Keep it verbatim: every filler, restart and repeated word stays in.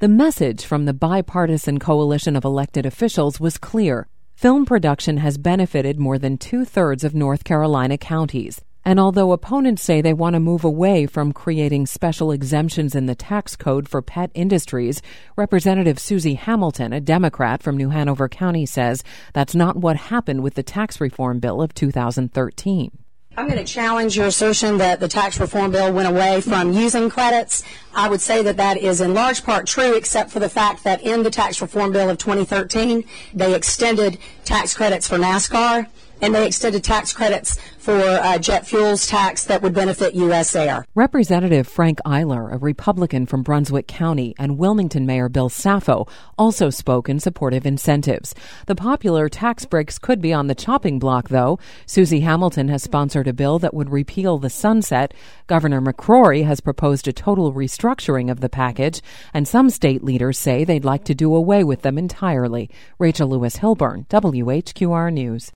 The message from the bipartisan coalition of elected officials was clear. Film production has benefited more than two-thirds of North Carolina counties. And although opponents say they want to move away from creating special exemptions in the tax code for pet industries, Representative Susie Hamilton, a Democrat from New Hanover County, says that's not what happened with the tax reform bill of two thousand thirteen. I'm going to challenge your assertion that the tax reform bill went away from using credits. I would say that that is in large part true, except for the fact that in the tax reform bill of twenty thirteen, they extended tax credits for NASCAR, and they extended tax credits for uh, jet fuels tax that would benefit U S Air. Representative Frank Eiler, a Republican from Brunswick County, and Wilmington Mayor Bill Saffo also spoke in support of incentives. The popular tax breaks could be on the chopping block, though. Susie Hamilton has sponsored a bill that would repeal the sunset. Governor McCrory has proposed a total restructuring of the package, and some state leaders say they'd like to do away with them entirely. Rachel Lewis Hilburn, W H Q R News.